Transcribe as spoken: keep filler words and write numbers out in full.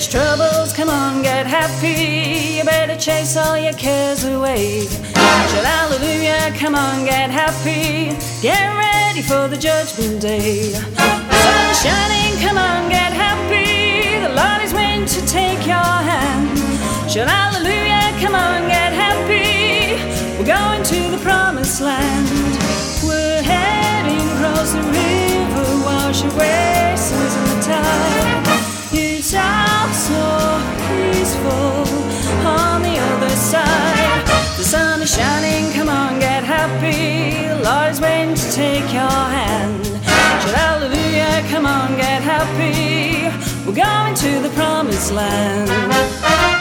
there's troubles, come on, get happy. You better chase all your cares away. Shout hallelujah, come on, get happy. Get ready for the judgment day. The sun is shining, come on, get happy. The Lord is waiting to take your hand. Shout hallelujah, come on, get happy. We're going to the promised land. We're heading across the river, wash away sins in the tide. It's all so peaceful on the other side. The sun is shining, come on, get happy. The Lord is waiting to take your hand. Shout hallelujah, come on, get happy. We're going to the promised land.